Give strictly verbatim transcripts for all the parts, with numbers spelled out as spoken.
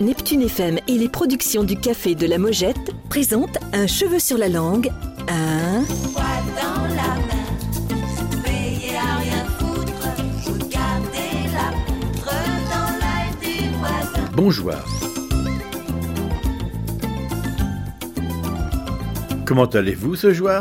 Neptune F M et les productions du Café de la Mojette présentent Un cheveu sur la langue, un... Poids dans la main, veillez à rien foutre, regardez la poutre dans l'œil du voisin. Bonjour. Comment allez-vous ce soir ?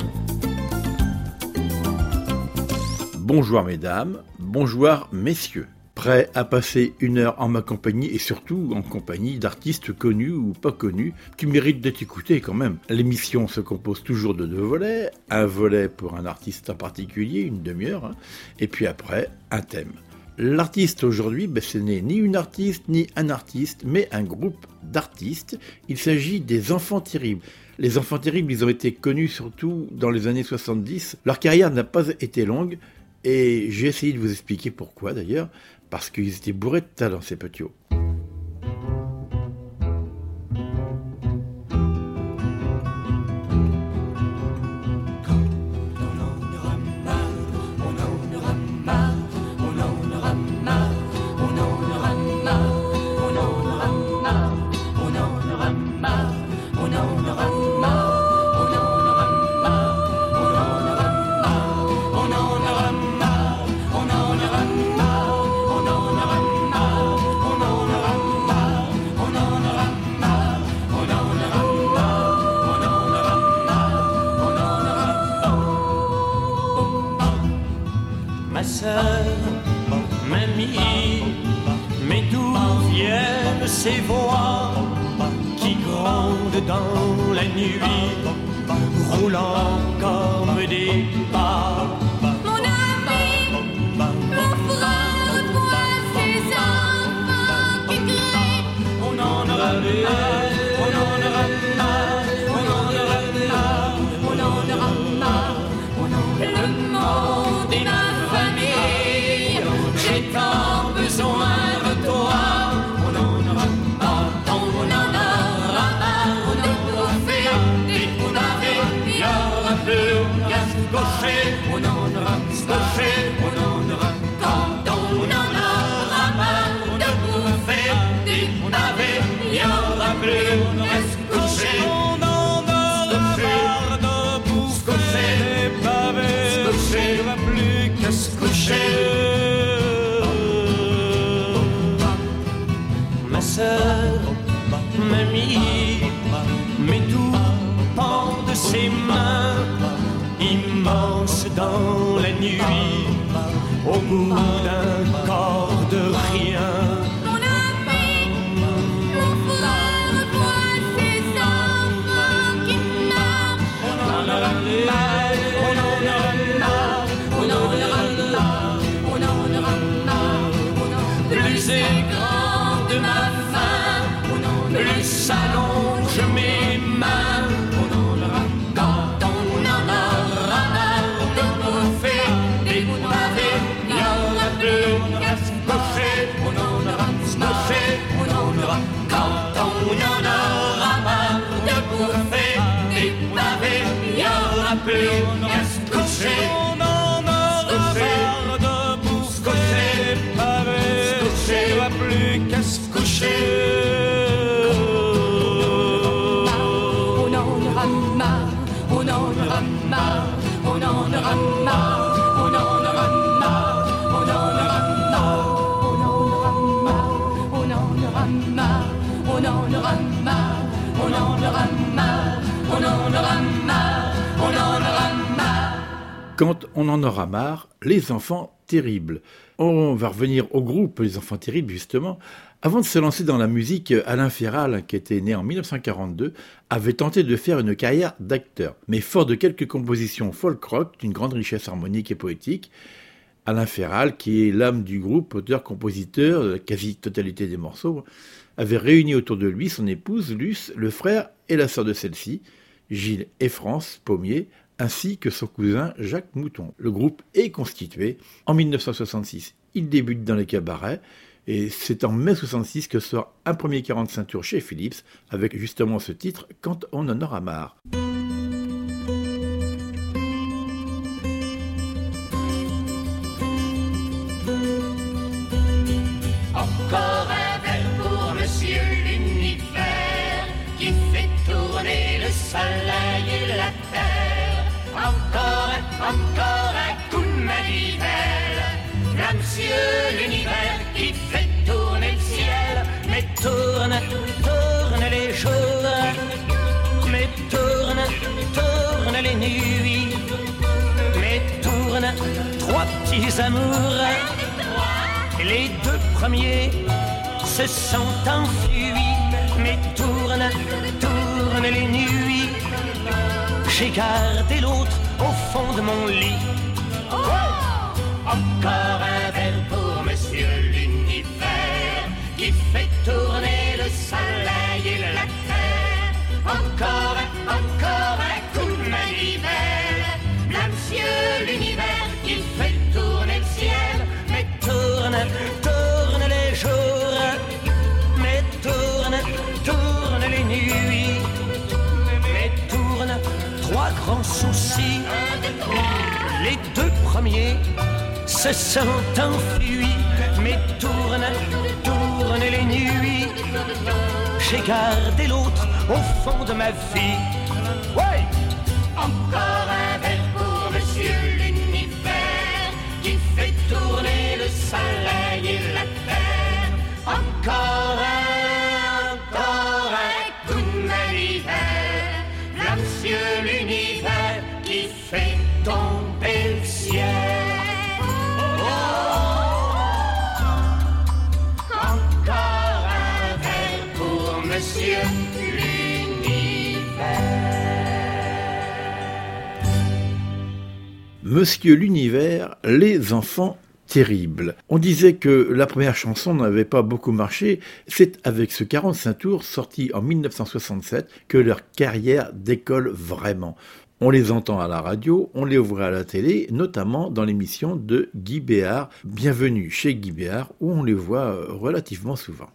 Bonjour mesdames, bonjour messieurs. Prêt à passer une heure en ma compagnie et surtout en compagnie d'artistes connus ou pas connus qui méritent d'être écoutés quand même. L'émission se compose toujours de deux volets, un volet pour un artiste en particulier, une demi-heure, hein, et puis après un thème. L'artiste aujourd'hui, ben, ce n'est ni une artiste ni un artiste, mais un groupe d'artistes. Il s'agit des Enfants Terribles. Les Enfants Terribles, ils ont été connus surtout dans les années soixante-dix. Leur carrière n'a pas été longue et j'ai essayé de vous expliquer pourquoi d'ailleurs, parce qu'ils étaient bourrés de talent ces petits hauts. Ces voix qui grondent dans la nuit, roulant comme des pas. Mon ami, mon frère, toi, ces enfants qui crient. On en aura marre, on en aura marre, on en aura marre, on en aura marre, on en aura marre. Le monde est ma famille, j'ai tant besoin de toi. On en aura scotché, on en aura quand on en aura marre de bouffer des pavés, il y aura plus qu'à se coucher. On en aura marre de bouffer des pavés, il y aura plus qu'à se coucher. Ma sœur, mamie, met tout pend de ses mains immense dans la nuit, au bout d'un corps de rien. Mon ami, mon frère, vois ces enfants qui marchent. On en aura marre, on en aura marre, on en aura marre, on en aura marre, on en plus c'est grande ma faim, plus s'allonge mes mains. On en aura marre de bouffer des pavés, il n'y aura plus qu'à se coucher. On en aura marre, on en aura marre, on en aura marre, on en aura marre, on en aura marre, on en aura marre, on en aura marre, on en aura marre, on en aura marre, on en aura marre, on en aura marre. Quand on en aura marre, les Enfants Terribles. On va revenir au groupe Les Enfants Terribles, justement. Avant de se lancer dans la musique, Alain Féral, qui était né en dix-neuf cent quarante-deux, avait tenté de faire une carrière d'acteur. Mais fort de quelques compositions folk-rock d'une grande richesse harmonique et poétique, Alain Féral, qui est l'âme du groupe, auteur-compositeur de la quasi-totalité des morceaux, avait réuni autour de lui son épouse Luce, le frère et la sœur de celle-ci, Gilles et France Pommier, ainsi que son cousin Jacques Mouton. Le groupe est constitué en dix-neuf cent soixante-six. Il débute dans les cabarets et c'est en mai soixante-six que sort un premier quarante-cinq tours chez Philips avec justement ce titre « Quand on en aura marre ». Encore un verre pour monsieur. trois petits amours. Les deux premiers se sont enfuis, mais tournent, tournent les nuits. J'ai gardé l'autre au fond de mon lit. Encore un verre pour Monsieur l'Univers qui fait tourner le soleil et la terre. Encore, encore un coup de manivelle. Là, Monsieur l'Univers qui fait tourner le ciel. Mais tourne, tourne les jours. Mais tourne, tourne les nuits. Mais tourne trois grands soucis. Les deux premiers se sont enfuis, mais tourne, tourne les nuits. J'ai gardé l'autre au fond de ma vie. Ouais. Encore un verre pour Monsieur l'Univers qui fait tourner le soleil et la terre. Encore un, encore un coup de manivelle. Là, Monsieur l'Univers qui fait tomber le ciel. Monsieur l'Univers. Monsieur l'Univers, les enfants terribles. On disait que la première chanson n'avait pas beaucoup marché. C'est avec ce quarante-cinq tours sorti en mille neuf cent soixante-sept que leur carrière décolle vraiment. On les entend à la radio, on les voit à la télé, notamment dans l'émission de Guy Béard, Bienvenue chez Guy Béard, où on les voit relativement souvent.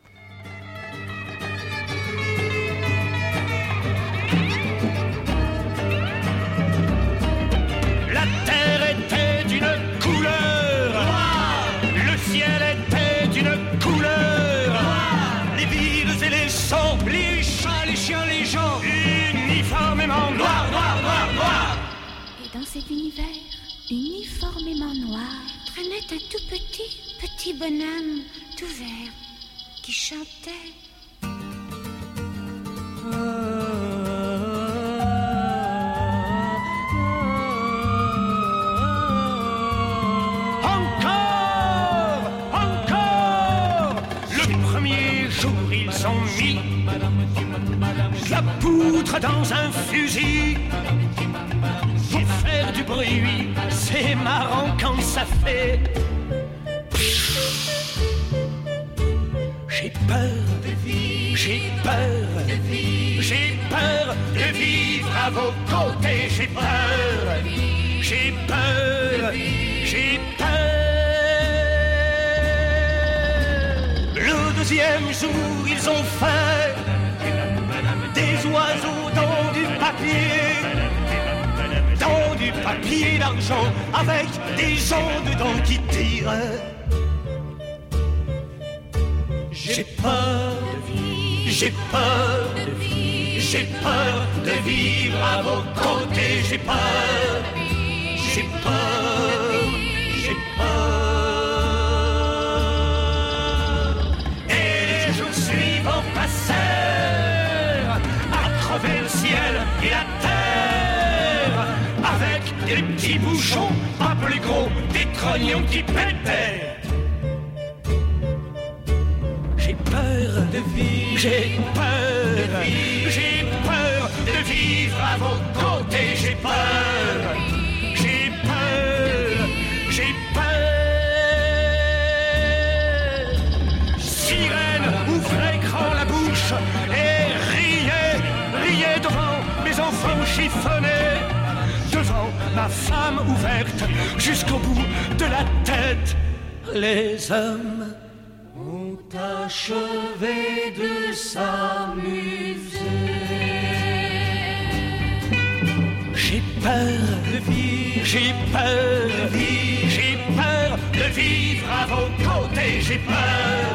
Dans cet univers uniformément noir, traînait un tout petit, petit bonhomme tout vert qui chantait. Encore, encore. Le premier jour, ils ont mis la poudre dans un fusil. Pour faire du bruit, c'est marrant quand ça fait. J'ai peur de vivre, j'ai peur de vivre, j'ai peur de vivre à vos côtés. J'ai peur, j'ai peur, j'ai peur. Le deuxième jour, ils ont fait des oiseaux dans du papier. Dans du papier d'argent avec des gens dedans qui tirent. J'ai peur de vivre, j'ai peur de vivre, j'ai peur de vivre à vos côtés. J'ai peur, j'ai peur, j'ai peur. Et les jours suivants passèrent à crever le ciel et la terre. Avec des petits bouchons, pas plus gros, des trognons qui pétaient. J'ai peur de vivre, j'ai peur de vivre, j'ai peur de vivre à vos côtés. J'ai peur, j'ai peur, j'ai peur. Sirène ouvrait grand la bouche et riait, riait devant mes enfants chiffonnés. Devant ma femme ouverte jusqu'au bout de la tête. Les hommes ont achevé de s'amuser. J'ai peur de vivre, j'ai peur de vivre, j'ai peur de vivre à vos côtés. J'ai peur.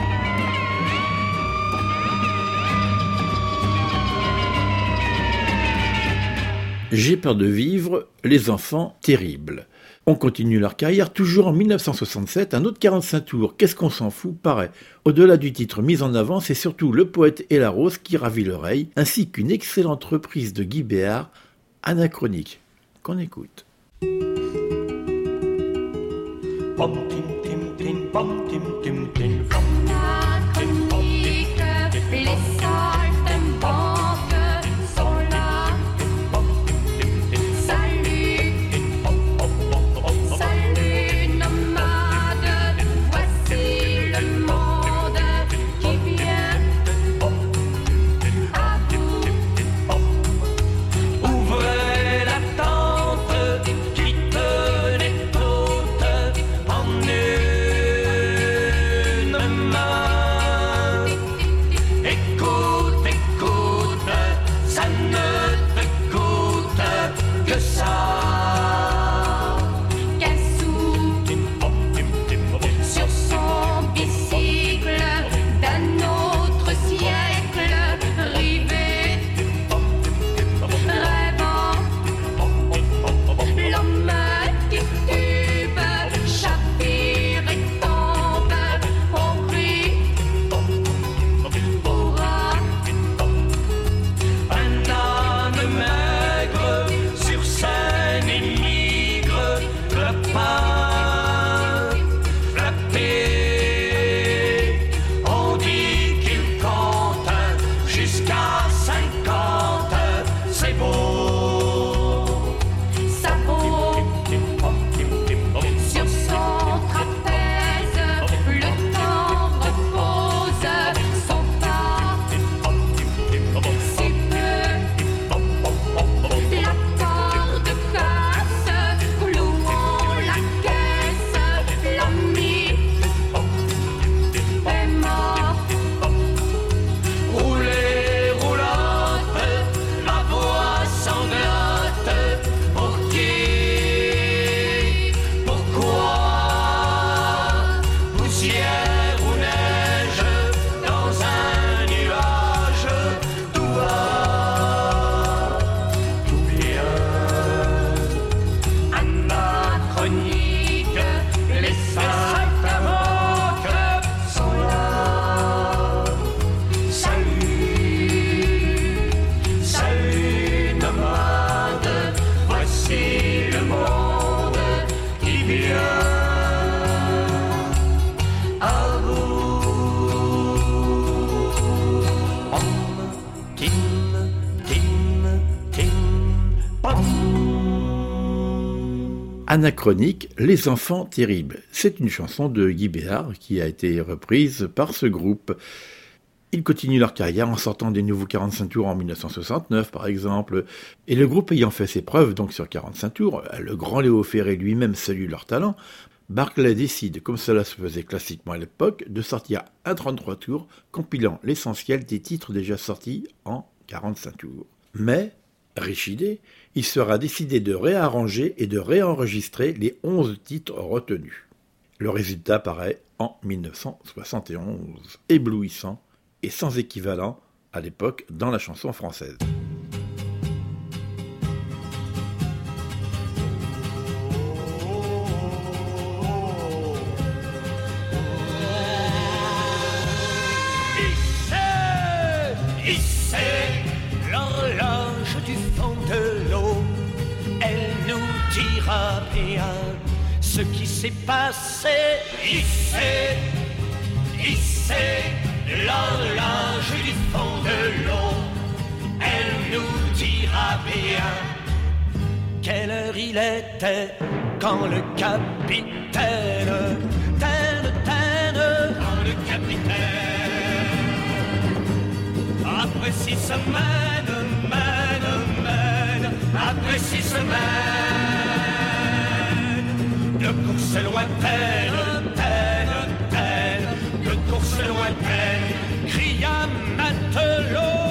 J'ai peur de vivre, les enfants terribles. On continue leur carrière, toujours en mille neuf cent soixante-sept, un autre quarante-cinq tours, Qu'est-ce qu'on s'en fout, paraît. Au-delà du titre mis en avant, c'est surtout Le Poète et la Rose qui ravit l'oreille, ainsi qu'une excellente reprise de Guy Béard, Anachronique, qu'on écoute. pom tim tim tim pom tim tim tim. Anachronique, les saltimbanques sont là. Salut, salut nomades, voici le monde qui vient à vous. Ouvrez la tente qui tenait toute en une main. Écoute, écoute, ça ne te coûte que ça. Cassou, sur son bicycle d'un autre siècle, rivé, rêvant, l'homme titube, chavire et tombe, on crie, hurrah. Un âne maigre sur scène émigre, le pain frappé. On dit qu'il compte jusqu'à cinquante, c'est beau. Sabot, sur son trapèze, le temps repose son pas. Si peu, la corde casse, clouons la caisse, l'ami est mort. Roulez, roulante, ma voix sanglote. Pour qui? Pourquoi? Poussière ou neige dans un nuage, tout va, tout vient. Anachronique, les saltimbanques sont là. Salut, salut nomade, voici le monde qui vient à vous. Pom, tim, tim, tim, pom. Anachronique, Les enfants terribles. C'est une chanson de Guy Béard qui a été reprise par ce groupe. Ils continuent leur carrière en sortant des nouveaux quarante-cinq tours en dix-neuf cent soixante-neuf par exemple. Et le groupe ayant fait ses preuves donc sur quarante-cinq tours, le grand Léo Ferré lui-même salue leur talent, Barclay décide, comme cela se faisait classiquement à l'époque, de sortir un trente-trois tours compilant l'essentiel des titres déjà sortis en quarante-cinq tours. Mais, riche idée, il sera décidé de réarranger et de réenregistrer les onze titres retenus. Le résultat paraît en dix-neuf cent soixante et onze, éblouissant et sans équivalent à l'époque dans la chanson française. Hissez, hissez l'horloge du fond de l'eau. Elle nous dira bien ce qui s'est passé. Hissez, hissez l'horloge du fond de l'eau. Elle nous dira bien quelle heure il était quand le capitaine, taine, taine, quand le capitaine, après six semaines, mène, mène, après six semaines de course lointaine, taine, taine, de course lointaine, cria matelot.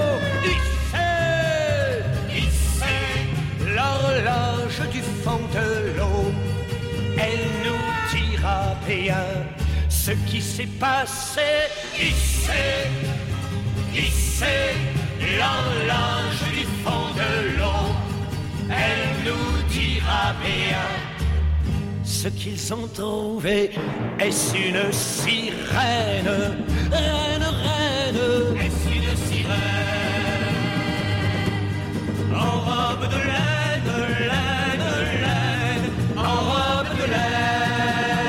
Hissez, hissez l'horloge du fond de l'eau. Elle nous dira bien ce qui s'est passé. Hissez, hissez l'horloge du fond de l'eau. Elle nous dira bien ce qu'ils ont trouvé. Est-ce une sirène? Reine, reine. Est-ce une sirène? En robe de laine, laine, laine. En robe de laine.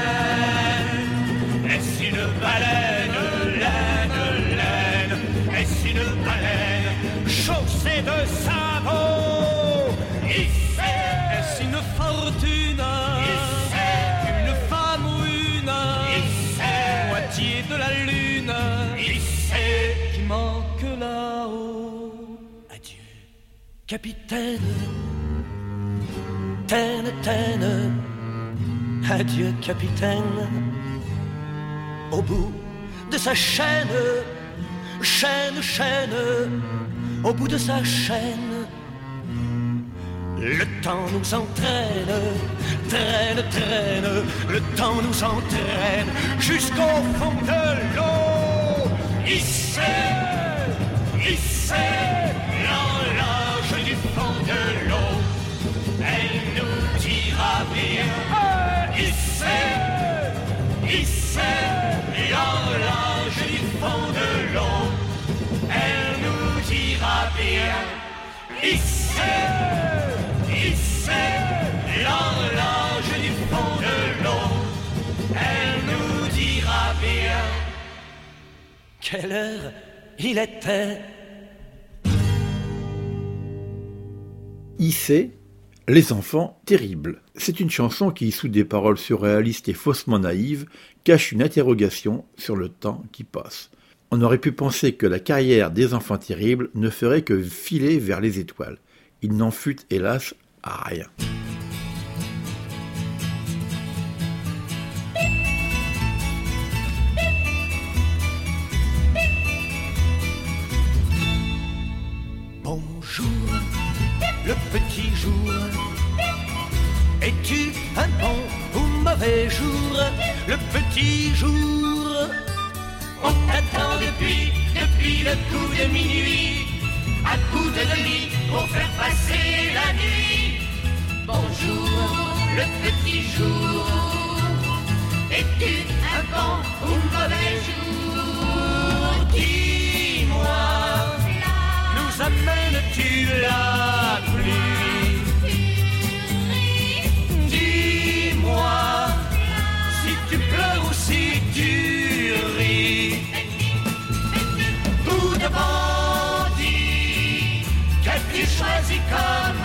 Capitaine, taine, taine, adieu capitaine. Au bout de sa chaîne, chaîne, chaîne, au bout de sa chaîne, le temps nous entraîne, traîne, traîne, le temps nous entraîne jusqu'au fond de l'eau. Hissez, hissez l'horloge du fond de l'eau, elle nous dira bien. Hissez, hissez l'horloge du fond de l'eau, elle nous dira bien. Hissez, hissez l'horloge du fond de l'eau, elle nous dira bien. Quelle heure il était? Hissez les enfants terribles. C'est une chanson qui, sous des paroles surréalistes et faussement naïves, cache une interrogation sur le temps qui passe. On aurait pu penser que la carrière des enfants terribles ne ferait que filer vers les étoiles. Il n'en fut, hélas, à rien. Bonjour, le petit jour. Es-tu un bon ou mauvais jour? Le petit jour. On t'attend depuis, depuis le coup de minuit, à coup de lit pour faire passer la nuit. Bonjour, le petit jour. Es-tu un bon ou mauvais jour? Dis-moi, nous amènes-tu la pluie? Dis-moi, si tu pleures ou si tu ris. Tout de bandit, qu'as-tu choisi comme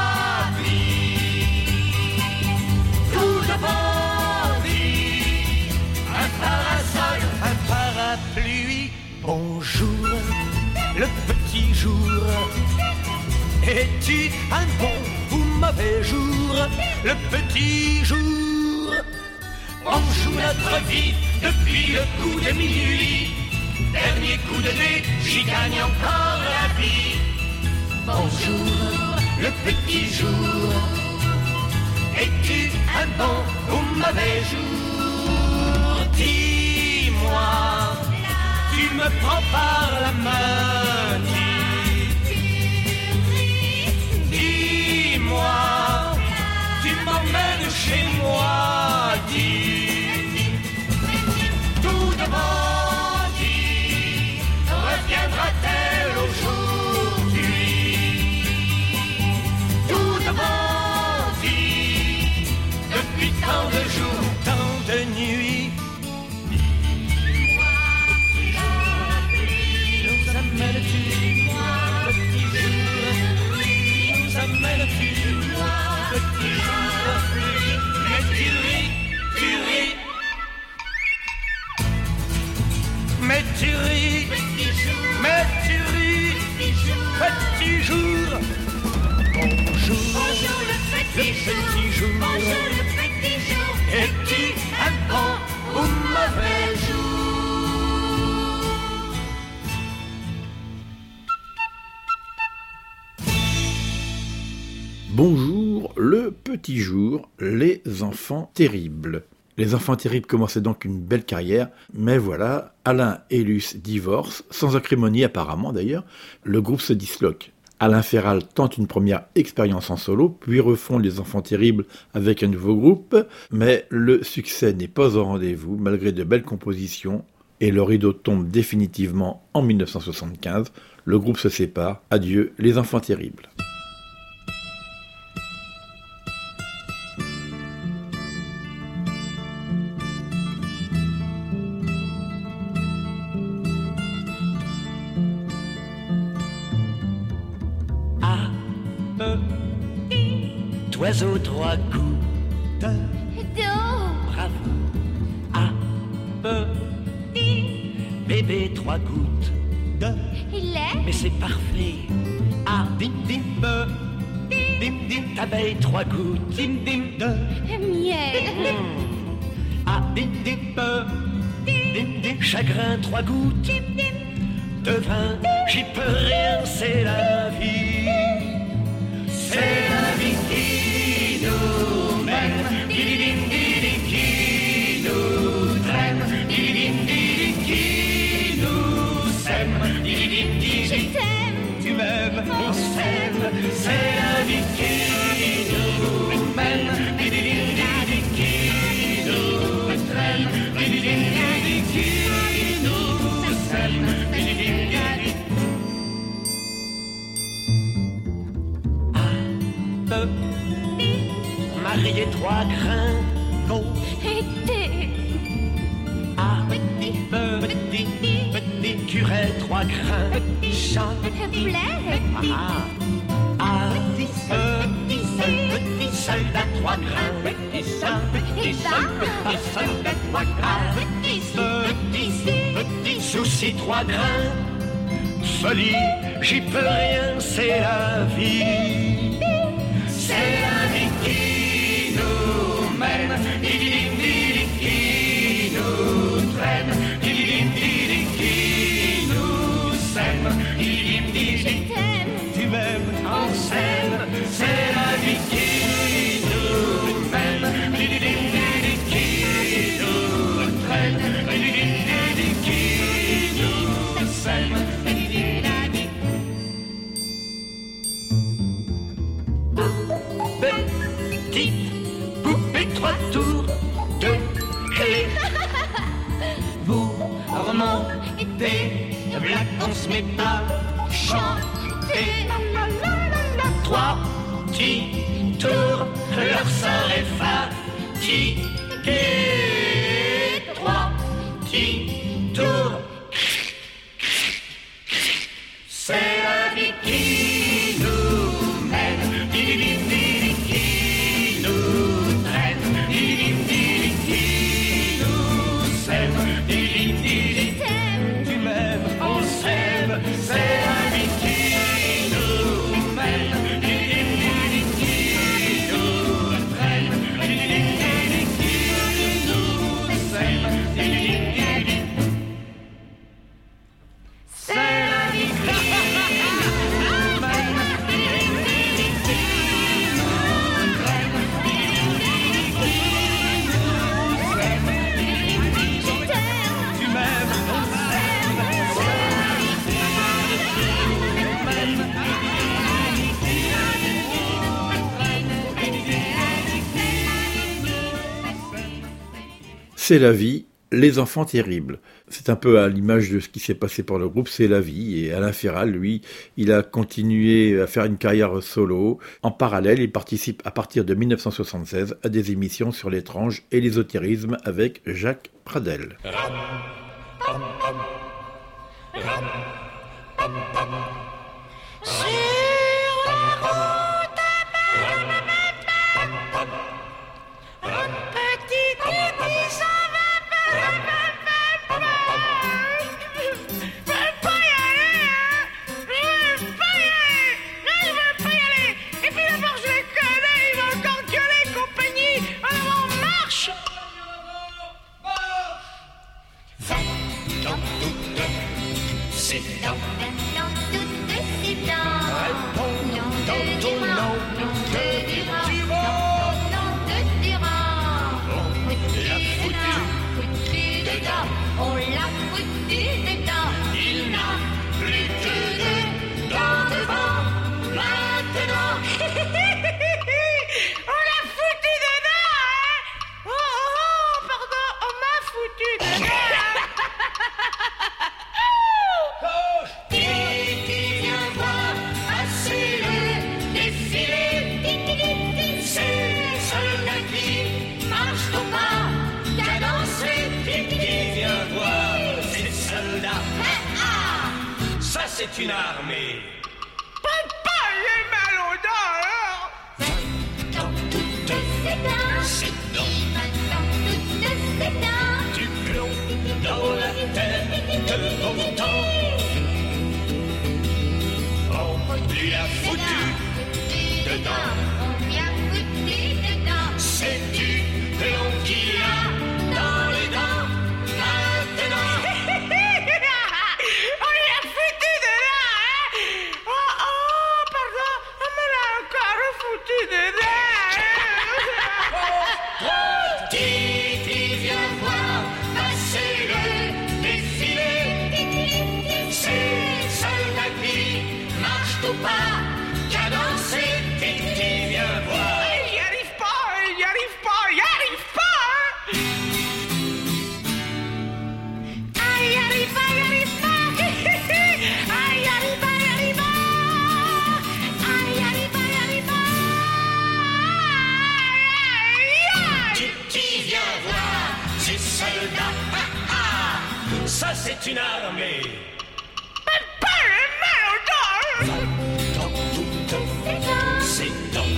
ami? Tout de bandit, un parasol, un parapluie. Bonjour, le petit jour. Es-tu un bon ou mauvais jour? Le petit jour. On joue notre vie depuis le coup de minuit. Dernier coup de dé, j'y gagne encore la vie. Bonjour, le petit jour. Es-tu un bon ou mauvais jour? Dis-moi, tu me prends par la main. Dis-moi, tu m'emmènes chez moi. Dis, tout devant, dis, reviendra-t-elle aujourd'hui? Tout devant, dis, depuis tant de jours, tant de nuits. Nous amènes-tu, petit jour? Nous amènes-tu, petit jour? Mais tu ris, tu ris. Mais tu ris, mais tu ris, petit jour. Bonjour, Bonjour le petit, le petit jour. Bonjour le petit jour. Es-tu un bon ou mauvais jour? Bonjour, le petit jour, les enfants terribles. Les enfants terribles commençaient donc une belle carrière, mais voilà, Alain et Luce divorcent, sans acrimonie apparemment d'ailleurs, le groupe se disloque. Alain Féral tente une première expérience en solo, puis refond les enfants terribles avec un nouveau groupe, mais le succès n'est pas au rendez-vous malgré de belles compositions, et le rideau tombe définitivement en mille neuf cent soixante-quinze, le groupe se sépare, adieu les enfants terribles. Oiseau trois coups de bravo. A, B, bébé trois gouttes de. Il est Mais c'est parfait. A, dim dim be, dim dim abeille trois gouttes, dim dim de Miel. ah dim dim be, dim dim chagrin trois gouttes, dim dim de vin, j'y peux rien, c'est la vie, c'est la vie qui nous mène, di di dim di di qui nous traîne, di di dim di di qui nous sème, di di dim di Je di. t'aime. Tu m'aimes, on s'aime, c'est la vie qui nous mène, di di dim di di qui nous traîne, di di dim di di qui nous sème, di di dim di di. Ah, marier trois grains, non. Et t'es Ah, petit, petit, petit curé, trois grains, petit chat, blé. ah, ah, petit, petit, petit soldat, trois grains, petit chat, petit petit soldat, trois grains, petit, petit, petit souci, trois grains, folie, j'y peux rien, c'est la vie, c'est la vie qui nous mène, di di di di qui nous traîne, di di di di qui nous sème, di di di di tu m'aimes, on s'aime, c'est la vie qui nous mène, di di di di qui nous traîne, di di di di qui nous sème, di di di di. Petite poupée, trois tours de clé. Vous remontez, là qu'on se met pas chanter. Trois petits tours, leur sort est fatigué. Trois petits tours, c'est la vie qui nous mène, di di di di qui nous traîne, di di di di qui nous sème, di di di di tu m'aimes, on s'aime, c'est la vie qui nous mène, di di di di qui nous traîne, di di di di qui nous sème, di di di di c'est la vie qui nous mène, di di di di qui nous traîne, di di di di qui nous sème, di di di di tu m'aimes, on s'aime, c'est la vie qui nous mène, di di di di qui nous traîne, di di di di qui nous sème. C'est la vie, les enfants terribles. C'est un peu à l'image de ce qui s'est passé pour le groupe C'est la vie. Et Alain Ferral, lui, il a continué à faire une carrière solo. En parallèle, il participe à partir de dix-neuf cent soixante-seize à des émissions sur l'étrange et l'ésotérisme avec Jacques Pradel. Petit Titi s'en va. Je veux pas y aller, hein. Je veux pas y aller. Non, je veux pas y aller. Et puis d'abord, je les connais, ils vont encore gueuler compagnie. Alors on marche. Va dans toutes ces dents, Dans toutes ces dents. réponds dans ton nom que tu vas. On l'a foutu dedans. Il n'a plus que deux dents devant maintenant. On l'a foutu dedans, hein. Oh, oh, oh, pardon, on m'a foutu dedans. Titi, viens voir passer le défilé. C'est les soldats qui marchent au pas, cadencés. Titi, viens voir ces soldats. Ça, c'est une armée. Papa, j'ai mal aux dents, alors. Dans toutes ces dents, Dans toutes ces dents. du plomb dans la tête de beau temps. On lui a foutu dedans. Bien foutu dedans. Sais-tu que l'on qu'il y a dans les dents maintenant? On y a foutu dedans, hein? Oh, oh, pardon, on me l'a encore foutu dedans. Titi, viens voir passer le défilé. Ces soldats qui marchent au pas, cadencés. Titi, viens voir. Il y arrive pas, il y arrive pas, il y arrive pas, hein? Ah, il y arrive pas, il y arrive pas. Ah, il y arrive pas, il y arrive pas. Ah, il y arrive pas, il y arrive pas. Titi, viens voir ces soldats. Ah, ah, ça c'est une armée. Pas le mal au dos, hein? Dans toutes ces dents,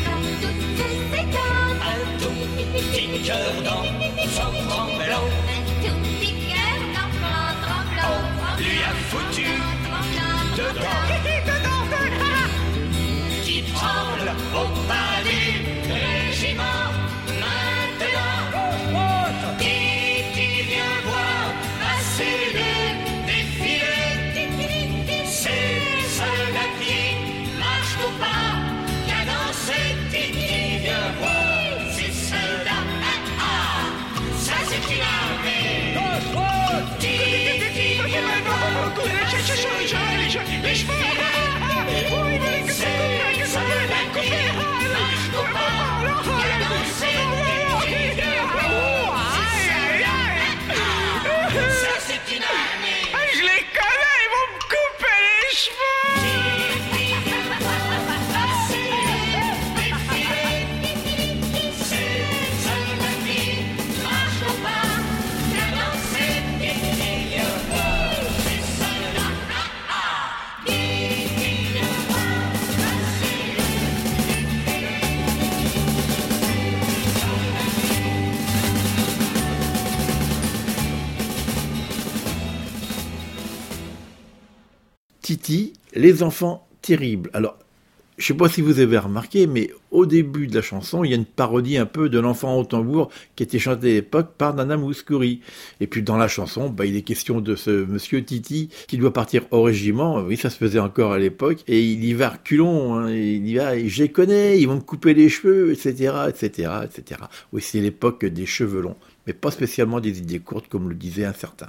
un tout petit cœur d'enfant tremblant lui a foutu dedans, qui tremble au pas du régiment maintenant. Titi, viens voir passer le défilé. Ces soldats qui marchent au pas, cadencés. Titi, viens voir ces soldats. Ah, ah, ça c'est une armée. Titi, viens voir Les cheveux. ces soldats qui marchent au pas, cadencés. Titi, viens voir ces soldats. Ah, ah, ça c'est une armée. Ah, je les connais, ils vont me couper les cheveux. Titi, les enfants terribles. Alors, je ne sais pas si vous avez remarqué, mais au début de la chanson, il y a une parodie un peu de l'enfant au tambour qui était chanté à l'époque par Nana Mouskouri. Et puis dans la chanson, bah, il est question de ce monsieur Titi qui doit partir au régiment. Oui, ça se faisait encore à l'époque. Et il y va à reculons, hein, il y va, je les connais, ils vont me couper les cheveux, et cetera, et cetera, et cetera. Oui, c'est l'époque des cheveux longs, mais pas spécialement des idées courtes, comme le disait un certain.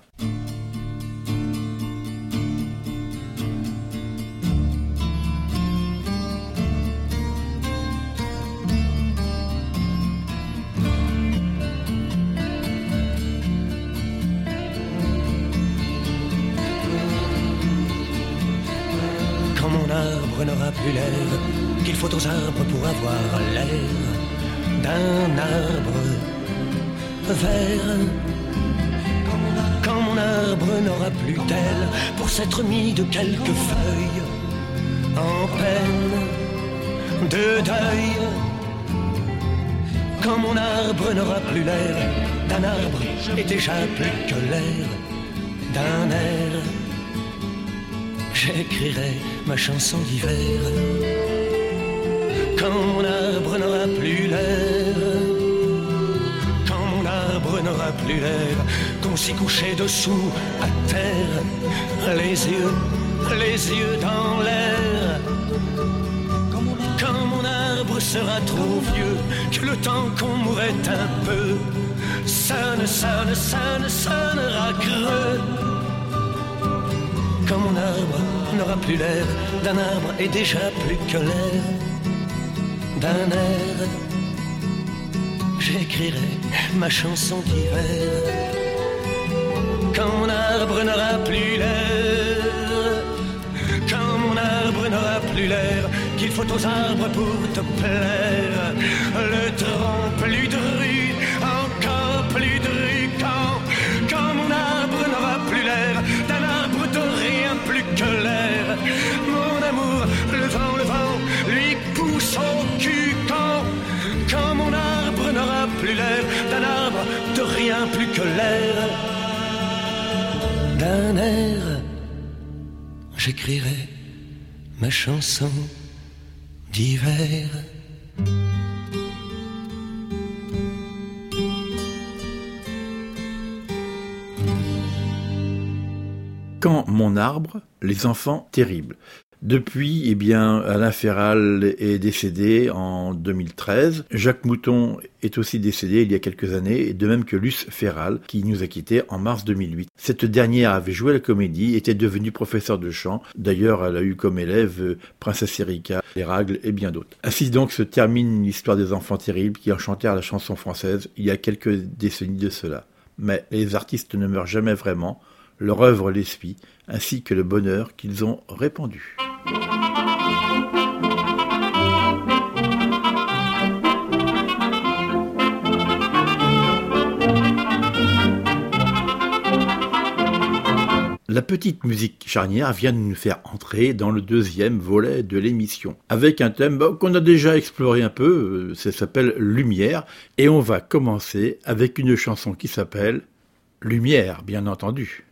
L'arbre n'aura plus l'air qu'il faut aux arbres pour avoir l'air d'un arbre vert. Quand mon arbre n'aura plus d'aile pour s'être mis de quelques feuilles en peine de deuil. Quand mon arbre n'aura plus l'air d'un arbre et déjà plus que l'air d'un air, j'écrirai ma chanson d'hiver. Quand mon arbre n'aura plus l'air, quand mon arbre n'aura plus l'air, qu'on s'y couchait dessous à terre, les yeux, les yeux dans l'air. Quand mon arbre sera trop vieux, que le temps qu'on mourrait un peu, sonne, sonne, sonne, sonnera creux. Quand mon arbre n'aura plus l'air d'un arbre et déjà plus que l'air d'un air, j'écrirai ma chanson d'hiver. Quand mon arbre n'aura plus l'air, quand mon arbre n'aura plus l'air qu'il faut aux arbres pour te plaire, le tronc plus dru, encore plus dru. Quand, quand mon arbre n'aura plus l'air d'un arbre de rien plus que l'air, mon amour, le vent, le vent, lui pousse au cul. Quand, quand mon arbre n'aura plus l'air d'un arbre de rien plus que l'air d'un air, j'écrirai ma chanson d'hiver. Quand mon arbre, les enfants terribles. Depuis, eh bien, Alain Féral est décédé en deux mille treize. Jacques Mouton est aussi décédé il y a quelques années, de même que Luce Féral, qui nous a quittés en mars deux mille huit. Cette dernière avait joué à la comédie, était devenue professeure de chant. D'ailleurs, elle a eu comme élève Princesse Erika, Les Ragles et bien d'autres. Ainsi donc se termine l'histoire des enfants terribles qui enchantèrent la chanson française il y a quelques décennies de cela. Mais les artistes ne meurent jamais vraiment. Leur œuvre les suit, ainsi que le bonheur qu'ils ont répandu. La petite musique charnière vient de nous faire entrer dans le deuxième volet de l'émission, avec un thème bah, qu'on a déjà exploré un peu, ça s'appelle Lumière, et on va commencer avec une chanson qui s'appelle Lumière, bien entendu.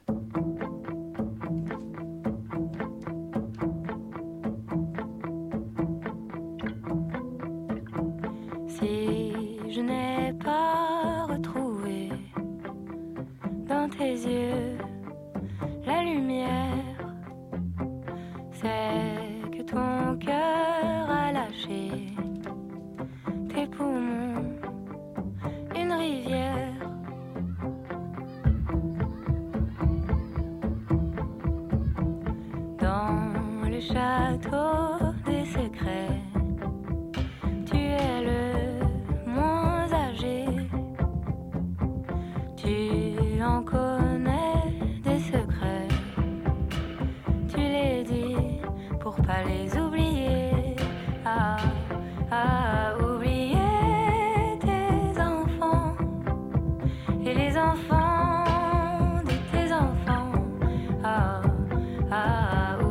Si je n'ai pas retrouvé dans tes yeux la lumière, c'est que ton cœur a lâché tes poumons, une rivière. Dans le château des secrets, tu es le moins âgé. Tu en connais des secrets. Tu les dis pour pas les oublier. Ah, ah, oublier tes enfants et les enfants de tes enfants. Ah, ah.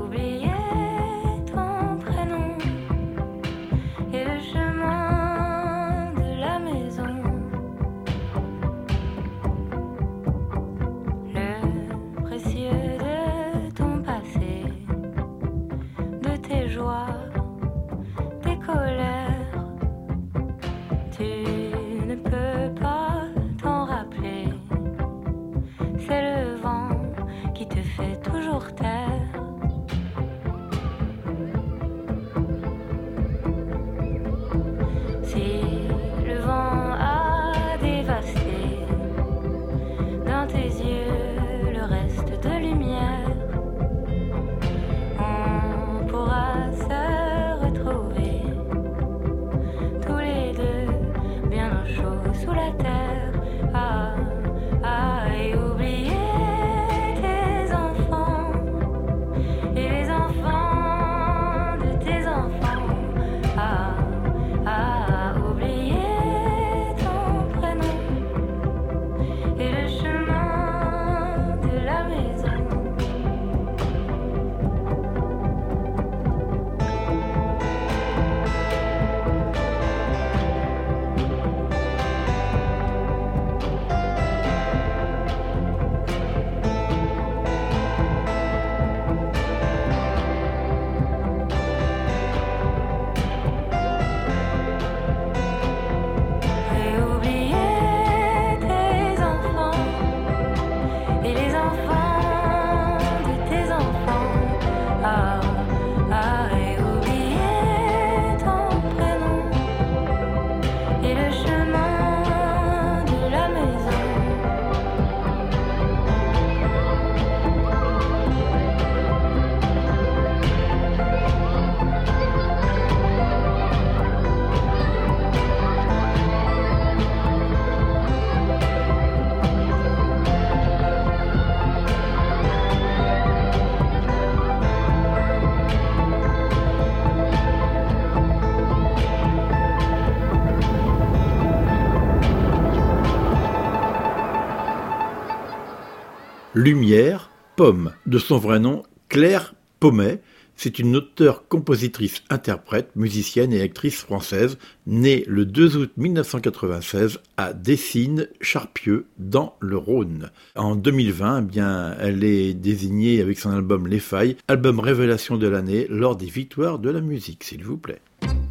Lumière, Pomme, de son vrai nom Claire Pommet. C'est une auteure, compositrice, interprète, musicienne et actrice française, née le deux août mille neuf cent quatre-vingt-seize à Dessines-Charpieu, dans le Rhône. En deux mille vingt, eh bien, elle est désignée avec son album Les Failles, album révélation de l'année lors des Victoires de la musique, s'il vous plaît.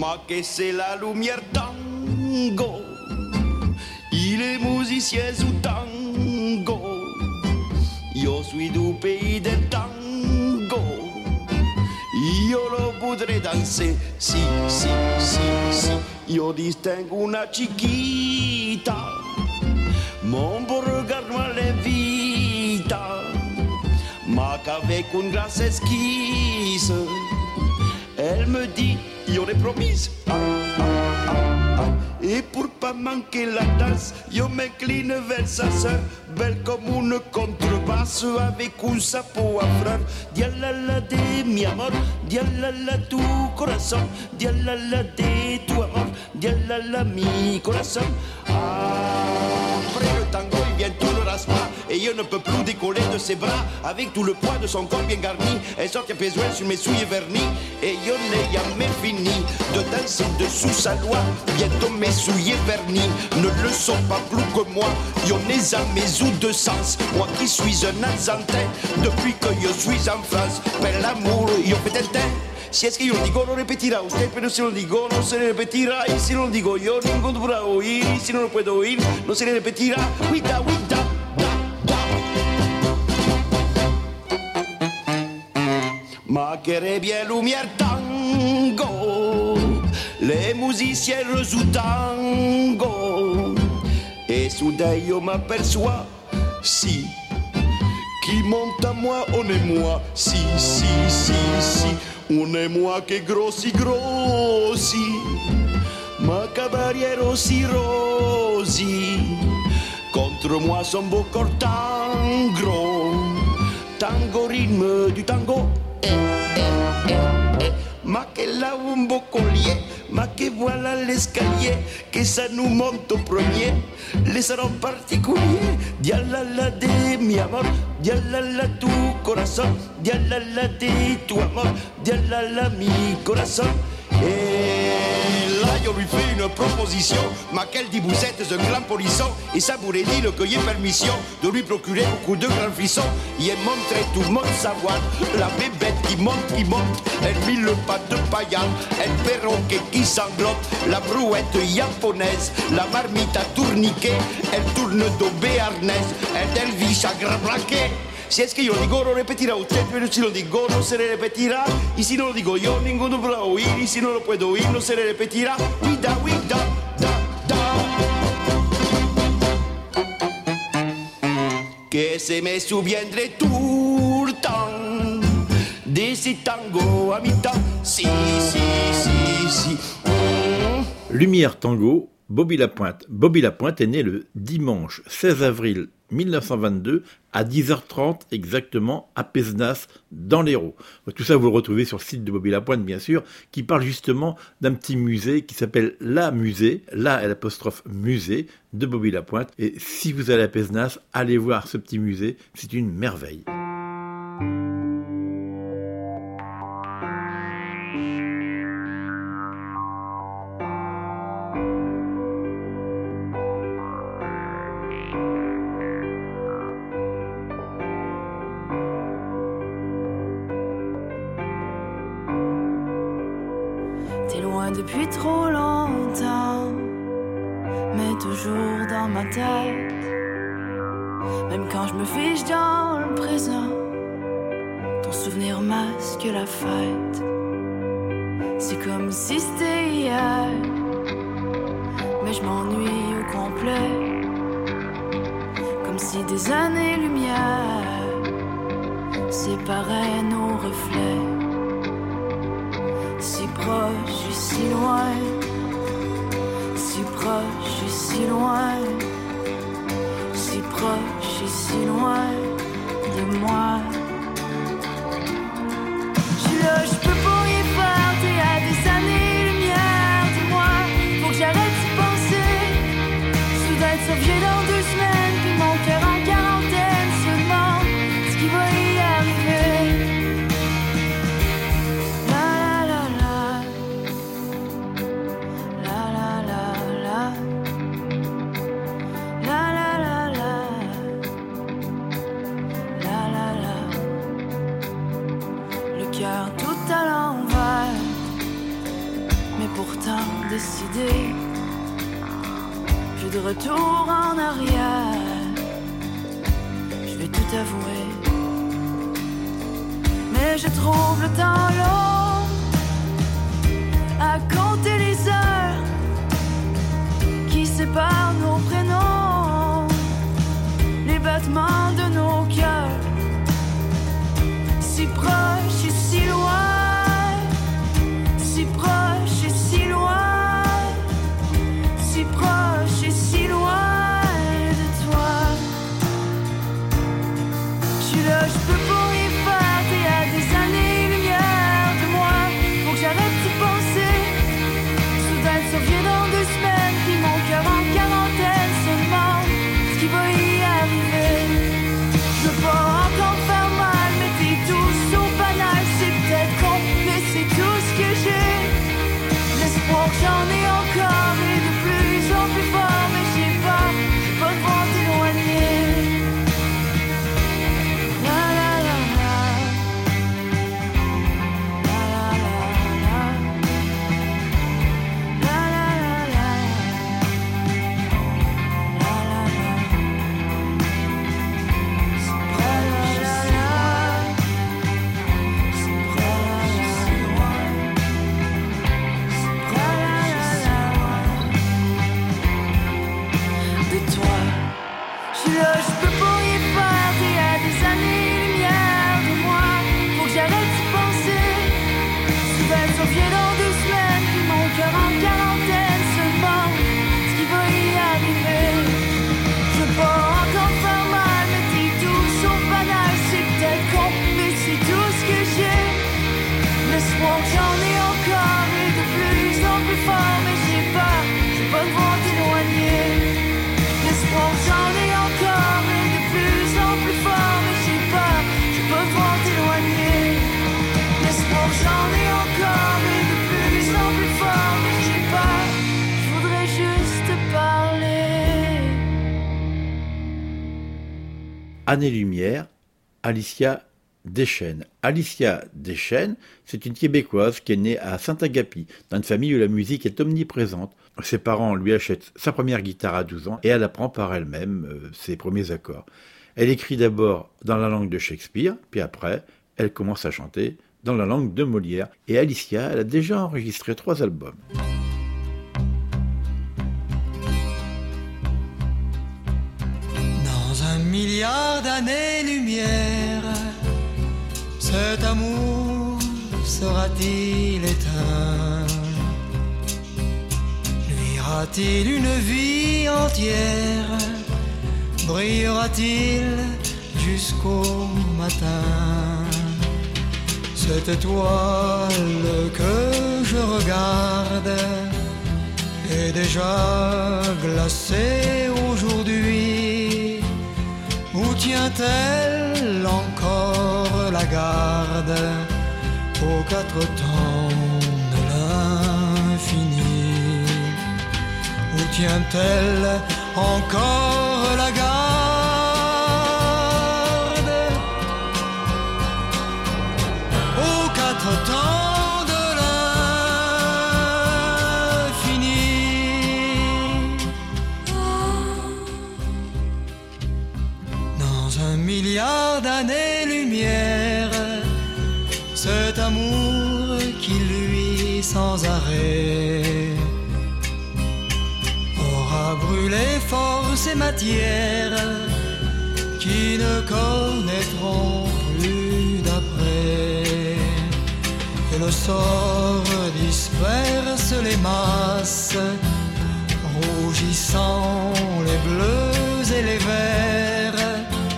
Ma che c'est la lumière tango, il est musicien sous tango. Io suis du pays del tango, io lo voudrais danser, si, si, si, si. Io distingue una chiquita, mon beau regard me l'invita, ma qu'avec une grâce esquisse, elle me dit, io l'ai promise. Ah, ah, ah, ah. Et pour pas manquer la danse, io m'incline vers sa sœur, belle comme une contrebasse avec un sapo à fleurs. Dialala de mi amor, dialala tu corazón, dialala de tu amor, dialala mi corazón. Après le tango, il vient tout le raspa, et je ne peux plus décoller de ses bras. Avec tout le poids de son corps bien garni, elle sort un besoin sur mes souliers vernis, et je n'ai jamais fini de danser dessous sa loi. Bientôt mes souliers vernis ne le sont pas plus que moi. Je n'ai jamais eu de sens, moi qui suis un Argentin, depuis que je suis en France. Per l'amour, je fais tintin. Si es que yo lo digo, lo repetirá usted, pero si lo digo, no se le repetirá. Y si no lo digo yo, ningún podrá oír. Y si no lo puedo oír, no se le repetirá. Wita, wita, da, da. Ma querer bien lumière tango, les musiciens rejouent tango. Et soudain, yo m'aperçois, si, qui monte à moi, on est moi, si, si, si, si. On est moi che grossi grossi, ma cavaliero si rosi. Contre moi son beau corps tango, tango rythme du tango. Eh, eh, eh, eh. Ma che là un beau collier, ma che voilà l'escalier, que ça nous monte au premier, les salons particuliers. Dialala de mi amor, dialala tu corazón, dialala de tu amor, dialala mi corazón. Et là, je lui fais une proposition, ma qu'elle dit vous êtes un grand polisson, et ça voulait dire qu'il y ait permission de lui procurer beaucoup de grands frissons. Il est montré tout le monde savoir, la bébête qui monte, qui monte, elle mit le pas de paillard, elle perroquet qui sanglote, la brouette japonaise, la marmite à tourniquet, elle tourne de béarnaise, elle derviche à grand braquet. Si es que yo digo, lo repetirá usted, pero si lo digo, no se le repetirá. Y si no lo digo yo, ninguno podrá oír. Y si no lo puedo oír, no se le repetirá. Wida, wida, da, da. Que se me souviendrait tout le temps de ces tangos à mi-temps. Si, si, si, si. Mmh. Lumière tango, Bobby Lapointe. Bobby Lapointe est né le dimanche seize avril mille neuf cent vingt-deux à dix heures trente exactement à Pézenas dans l'Hérault. Tout ça vous le retrouvez sur le site de Bobby Lapointe bien sûr, qui parle justement d'un petit musée qui s'appelle La Musée, La l'apostrophe musée de Bobby Lapointe. Et si vous allez à Pézenas, allez voir ce petit musée, c'est une merveille. Depuis trop longtemps, mais toujours dans ma tête. Même quand je me fiche dans le présent, ton souvenir masque la fête. C'est comme si c'était hier, mais je m'ennuie au complet. Comme si des années-lumière séparaient nos reflets. Si proche et si loin, si proche et si loin, si proche et si loin de moi. Je suis là, je peux pas rien faire, t'es à des années-lumière de moi. Faut que j'arrête de penser, soudain ça vient dans deux semaines, puis mon cœur en quarantaine se demande ce qui va y arriver. Pourtant plus de retour en arrière. Je vais tout avouer, mais je trouve le temps long à compter les heures qui séparent nos prénoms, les battements de nos cœurs, si proches et si loin, si proches et si loin, si proche et si loin de toi. Je suis là, je peux pas rien faire, t'es à des années-lumière de moi. Faut que j'arrête d'y penser. Soudain, ça vient dans deux semaines, puis mon cœur en quarantaine se demande ce qui va y arriver. Je veux pas encore faire mal, mais t'es tous au panache. C'est peut-être con, mais c'est tout ce que j'ai. L'espoir que j'en ai encore et de plus en plus fort, mais j'ai peur, j'ai pas de voir t'éloigner. La la la la, la la la la, la la la la, la la la. C'est près la la la, c'est près la la loin, c'est près la la la de toi. Je suis là, je peux pas rien faire, t'es à des années-lumière de moi. Faut que j'arrête d'y penser. Soudain, ça vient dans deux semaines, puis mon cœur en quarantaine se demande ce qui va y arriver. Je veux pas encore faire mal, mais t'es tous au panache. C'est peut-être con, mais c'est tout ce que j'ai. L'espoir que j'en ai encore et de plus en plus fort, mais j'ai peur, j'ai pas de voir t'éloigner. L'espoir que j'en ai encore et de plus en plus fort, mais j'ai peur, j'ai pas de voir t'éloigner. L'espoir que j'en ai encore et de plus en plus fort, mais j'ai peur, je voudrais juste te parler. Année-Lumière, Alicia Deschênes. Alicia Deschênes, c'est une Québécoise qui est née à Saint-Agapi, dans une famille où la musique est omniprésente. Ses parents lui achètent sa première guitare à douze ans et elle apprend par elle-même euh, ses premiers accords. Elle écrit d'abord dans la langue de Shakespeare, puis après, elle commence à chanter dans la langue de Molière. Et Alicia, elle a déjà enregistré trois albums. Dans un milliard d'années-lumière, cet amour sera-t-il éteint? Luira-t-il une vie entière? Brillera-t-il jusqu'au matin? Cette étoile que je regarde est déjà glacée aujourd'hui. Où tient-elle encore la garde aux quatre temps de l'infini? Où tient-elle encore la garde aux quatre temps de l'infini? Dans un milliard d'années-lumière, cet amour qui luit sans arrêt aura brûlé force et matière qui ne connaîtront plus d'après. Et le sort disperse les masses, rougissant les bleus et les verts,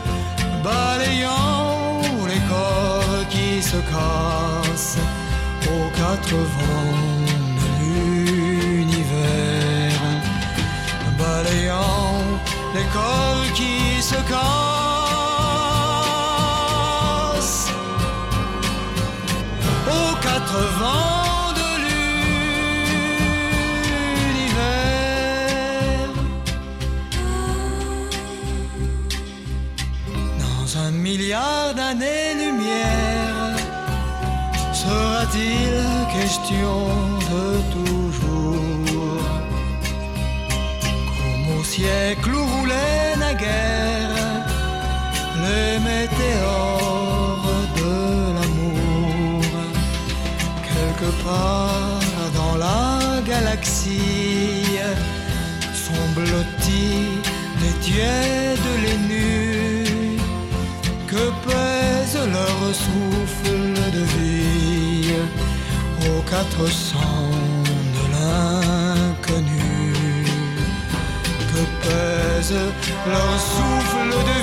balayant les corps qui se cassent aux quatre vents de l'univers, balayant les corps qui se cassent aux quatre vents de l'univers. Dans un milliard d'années-lumière, sera-t-il question de toujours, comme au siècle où roulaient naguère les météores de l'amour. Quelque part dans la galaxie sont blottis les tièdes, les nus, que pèse leur souffle de vie aux quatre cents de l'inconnu. Que pèse leur souffle de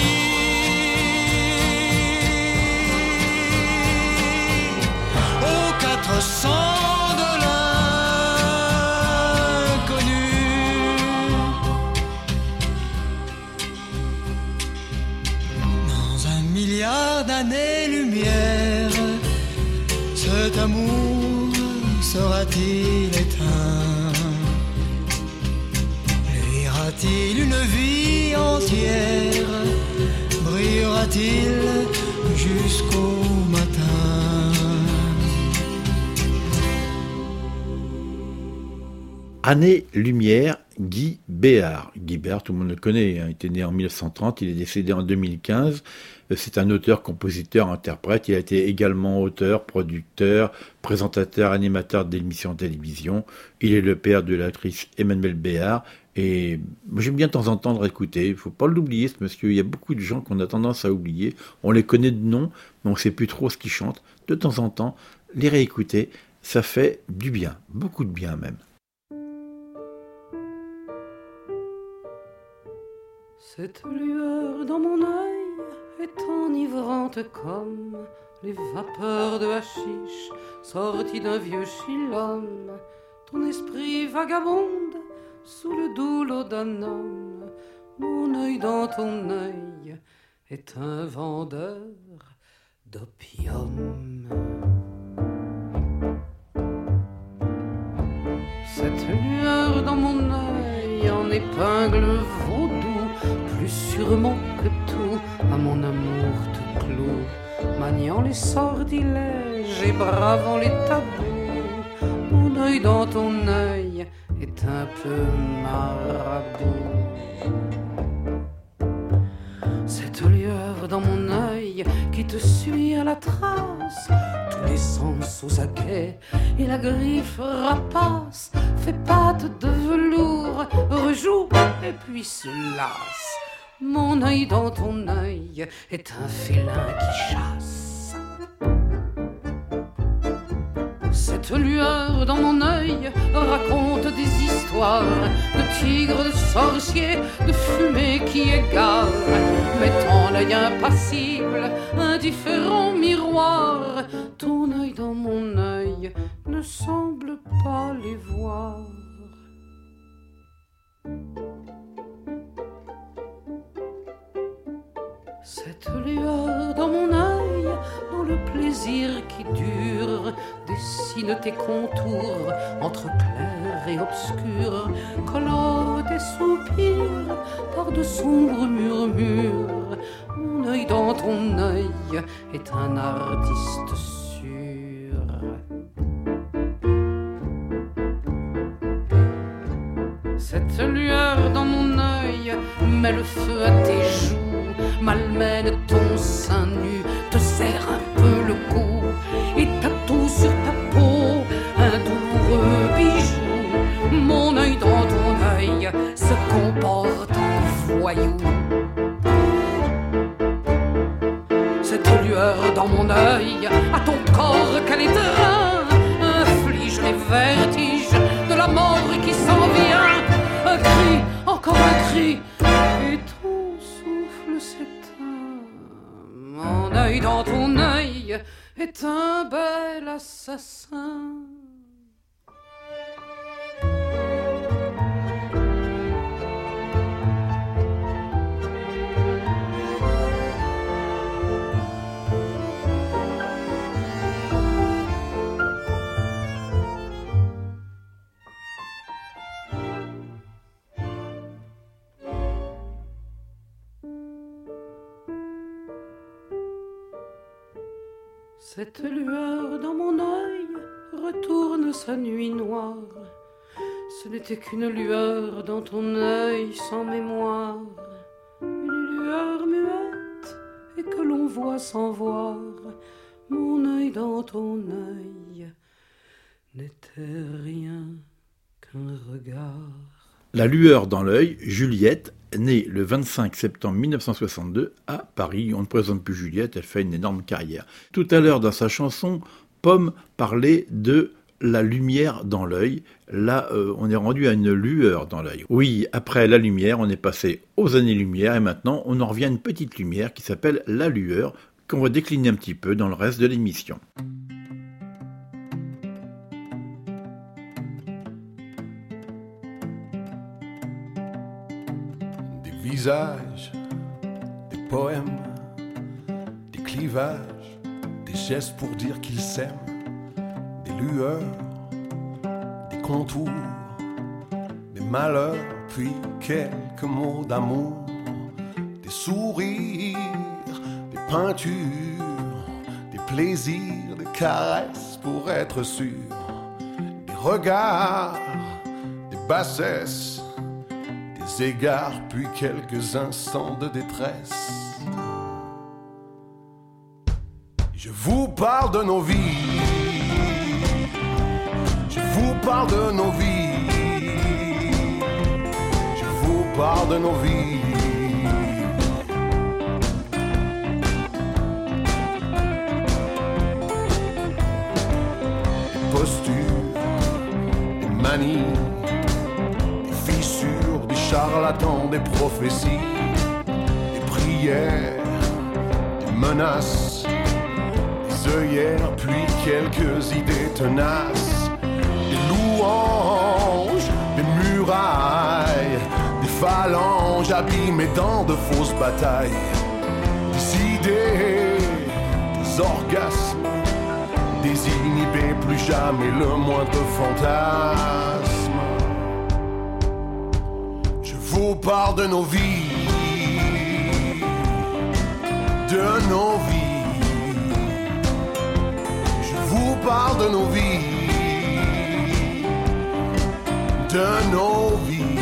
vie aux quatre cents de l'inconnu. Dans un milliard d'années-lumière, cet amour sera-t-il éteint? Luira-t-il une vie entière? Brillera-t-il jusqu'au matin? Année-lumière, Guy Béard. Guy Béard, tout le monde le connaît, hein. Il était né en mille neuf cent trente, il est décédé en deux mille quinze. C'est un auteur, compositeur, interprète. Il a été également auteur, producteur, présentateur, animateur d'émissions de télévision. Il est le père de l'actrice Emmanuelle Béard. Et j'aime bien de temps en temps de réécouter. Il ne faut pas l'oublier, ce monsieur. Il y a beaucoup de gens qu'on a tendance à oublier. On les connaît de nom, mais on ne sait plus trop ce qu'ils chantent. De temps en temps, les réécouter, ça fait du bien. Beaucoup de bien même. Cette lueur dans mon œil est enivrante comme les vapeurs de hashish sorties d'un vieux chilhomme. Ton esprit vagabonde sous le doulot d'un homme. Mon œil dans ton œil est un vendeur d'opium. Cette lueur dans mon œil en épingle vaudou, plus sûrement que tout à mon amour te cloue, maniant les sortilèges et bravant les tabous. Mon œil dans ton œil est un peu marabout. Cette lueur dans mon œil qui te suit à la trace, tous les sens aux aguets et la griffe rapace, fait patte de velours, rejoue et puis se lasse. Mon œil dans ton œil est un félin qui chasse. Cette lueur dans mon œil raconte des histoires de tigres, de sorciers, de fumée qui égare. Mais ton œil impassible, indifférent miroir, ton œil dans mon œil ne semble pas les voir. Cette lueur dans mon œil, dont le plaisir qui dure dessine tes contours entre clair et obscur, colore tes soupirs par de sombres murmures. Mon œil dans ton œil est un artiste sûr. Cette lueur dans mon œil met le feu à tes joues, malmène ton sein nu, te serre un peu le cou et tatoue sur ta peau un douloureux bijou. Mon œil dans ton œil se comporte en voyou. Cette lueur dans mon œil à ton corps qu'à l'étreint inflige les vertiges de la mort qui s'en vient. Un cri, encore un cri, et ton souffle s'éteint. Mon œil dans ton œil est un bel assassin. Cette lueur dans mon œil retourne sa nuit noire. Ce n'était qu'une lueur dans ton œil sans mémoire, une lueur muette et que l'on voit sans voir. Mon œil dans ton œil n'était rien qu'un regard. La lueur dans l'œil, Juliette, née le vingt-cinq septembre mille neuf cent soixante-deux à Paris. On ne présente plus Juliette, elle fait une énorme carrière. Tout à l'heure, dans sa chanson, Pomme parlait de la lumière dans l'œil. Là, euh, on est rendu à une lueur dans l'œil. Oui, après la lumière, on est passé aux années-lumière et maintenant, on en revient à une petite lumière qui s'appelle la lueur, qu'on va décliner un petit peu dans le reste de l'émission. Des visages, des poèmes, des clivages, des gestes pour dire qu'ils s'aiment, des lueurs, des contours, des malheurs, puis quelques mots d'amour, des sourires, des peintures, des plaisirs, des caresses pour être sûr, des regards, des bassesses, des égards, puis quelques instants de détresse. Je vous parle de nos vies, je vous parle de nos vies, je vous parle de nos vies. Des postures, des manies, des fissures, des charlatans, des prophéties, des prières, des menaces, des œillères, puis quelques idées tenaces, des louanges, des murailles, des phalanges abîmées dans de fausses batailles, des idées, des orgasmes, désinhibés, plus jamais le moindre fantasme. Je vous parle de nos vies, de nos vies. Je vous parle de nos vies, de nos vies.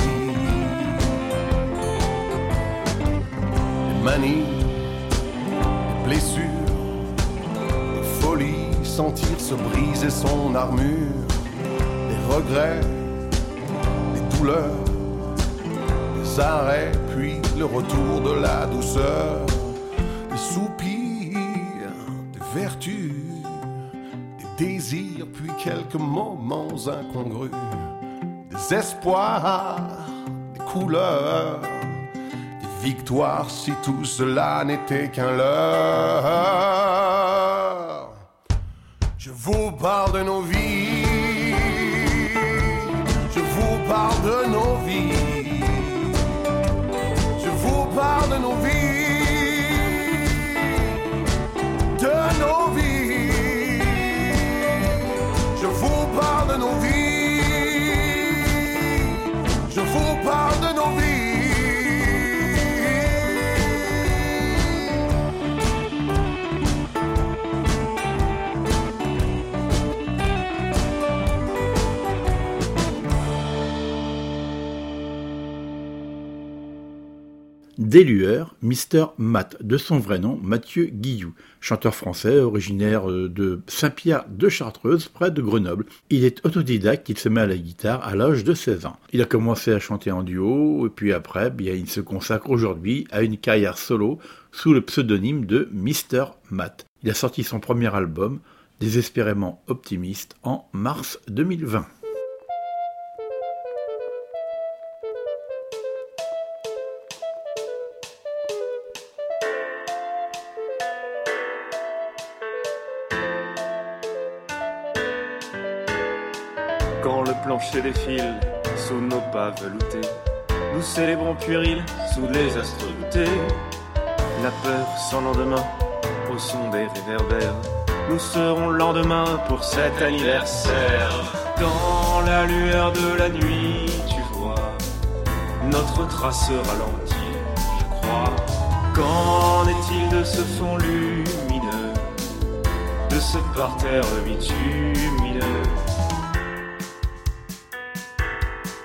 Des manies, des blessures, des folies, sentir se briser son armure, des regrets, des douleurs, des arrêts, puis le retour de la douceur, des soupirs, des vertus, des désirs, puis quelques moments incongrus, des espoirs, des couleurs, des victoires, si tout cela n'était qu'un leurre. Je vous parle de nos vies, je vous parle de nos vies, je vous parle de nos vies, de nos vies, je vous parle de nos vies, je vous parle de nos vies. Des lueurs, mister Matt, de son vrai nom, Mathieu Guillou, chanteur français originaire de Saint-Pierre de Chartreuse, près de Grenoble. Il est autodidacte, il se met à la guitare à l'âge de seize ans. Il a commencé à chanter en duo, et puis après, bien, il se consacre aujourd'hui à une carrière solo sous le pseudonyme de mister Matt. Il a sorti son premier album, Désespérément optimiste, en mars deux mille vingt. Quand le plancher défile sous nos pas veloutés, nous célébrons puéril sous les astres doutés. La peur sans lendemain au son des réverbères, nous serons le lendemain pour cet anniversaire. Dans la lueur de la nuit, tu vois notre trace ralentie, je crois. Qu'en est-il de ce fond lumineux, de ce parterre bitumineux?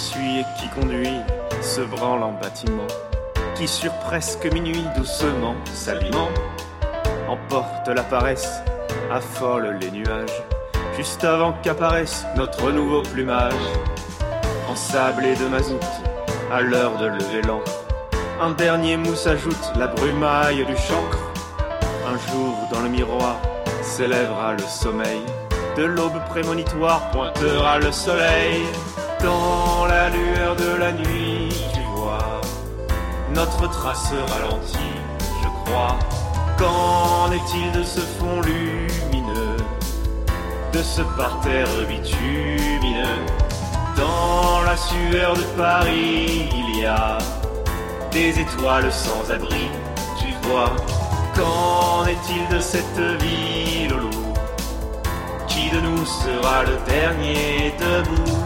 suit et qui conduit ce branlant bâtiment, qui sur presque minuit doucement s'alimente, emporte la paresse, affole les nuages, juste avant qu'apparaisse notre nouveau plumage. Ensablé de mazout, à l'heure de lever l'ancre, un dernier mou s'ajoute, la brumaille du chancre. Un jour dans le miroir s'élèvera le sommeil, de l'aube prémonitoire pointera le soleil. Dans la lueur de la nuit, tu vois notre trace ralentie, je crois. Qu'en est-il de ce fond lumineux, de ce parterre bitumineux? Dans la sueur de Paris, il y a des étoiles sans abri, tu vois. Qu'en est-il de cette ville au loup? Qui de nous sera le dernier debout?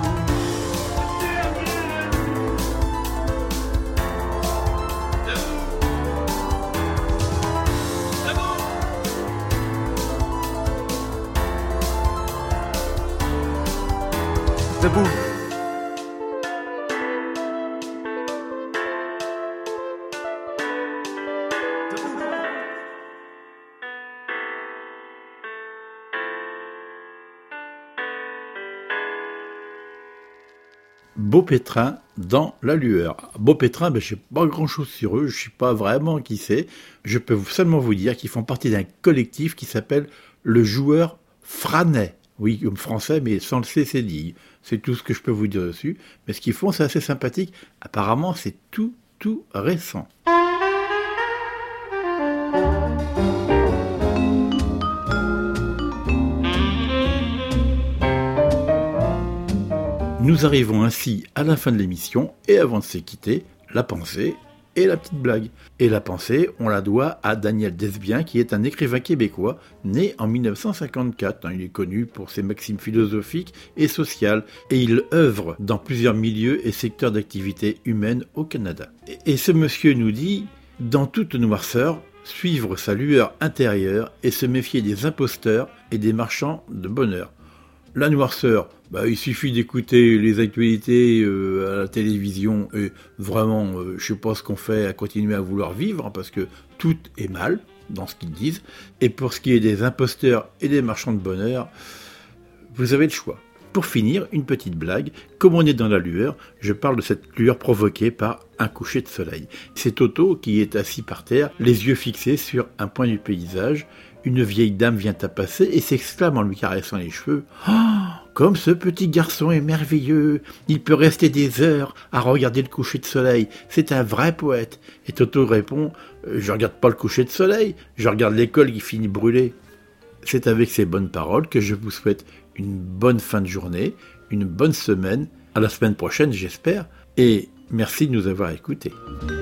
Debout. Beau Pétrin dans la lueur. Beau Pétrin, ben, je ne sais pas grand-chose sur eux, je ne sais pas vraiment qui c'est. Je peux seulement vous dire qu'ils font partie d'un collectif qui s'appelle le Joueur Franais. Oui, comme français, mais sans le C C D I. C'est tout ce que je peux vous dire dessus. Mais ce qu'ils font, c'est assez sympathique. Apparemment, c'est tout, tout récent. Nous arrivons ainsi à la fin de l'émission, et avant de se quitter, la pensée et la petite blague. Et la pensée, on la doit à Daniel Desbiens, qui est un écrivain québécois, né en mille neuf cent cinquante-quatre. Il est connu pour ses maximes philosophiques et sociales, et il œuvre dans plusieurs milieux et secteurs d'activité humaine au Canada. Et ce monsieur nous dit, dans toute noirceur, suivre sa lueur intérieure et se méfier des imposteurs et des marchands de bonheur. La noirceur, bah, il suffit d'écouter les actualités euh, à la télévision et vraiment, euh, je sais pas ce qu'on fait à continuer à vouloir vivre, hein, parce que tout est mal dans ce qu'ils disent. Et pour ce qui est des imposteurs et des marchands de bonheur, vous avez le choix. Pour finir, une petite blague. Comme on est dans la lueur, je parle de cette lueur provoquée par un coucher de soleil. C'est Toto qui est assis par terre, les yeux fixés sur un point du paysage. Une vieille dame vient à passer et s'exclame en lui caressant les cheveux. « Oh, comme ce petit garçon est merveilleux! Il peut rester des heures à regarder le coucher de soleil. C'est un vrai poète. » Et Toto répond « Je regarde pas le coucher de soleil, je regarde l'école qui finit brûlée. » C'est avec ces bonnes paroles que je vous souhaite une bonne fin de journée, une bonne semaine. À la semaine prochaine, j'espère. Et merci de nous avoir écoutés.